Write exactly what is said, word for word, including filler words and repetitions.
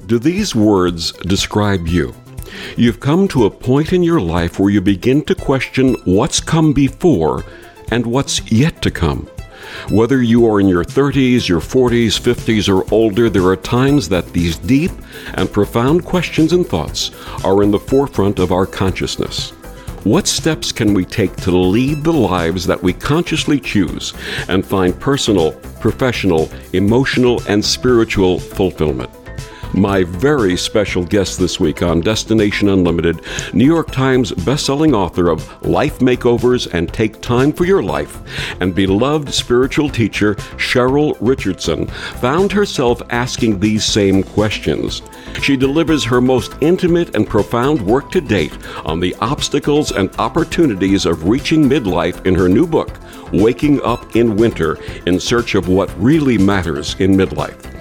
Do these words describe you? You've come to a point in your life where you begin to question what's come before and what's yet to come. Whether you are in your thirties, your forties, fifties, or older, there are times that these deep and profound questions and thoughts are in the forefront of our consciousness. What steps can we take to lead the lives that we consciously choose and find personal, professional, emotional, and spiritual fulfillment? My very special guest this week on Destination Unlimited, New York Times bestselling author of Life Makeovers and Take Time for Your Life, and beloved spiritual teacher Cheryl Richardson, found herself asking these same questions. She delivers her most intimate and profound work to date on the obstacles and opportunities of reaching midlife in her new book, Waking Up in Winter, in Search of What Really Matters in Midlife.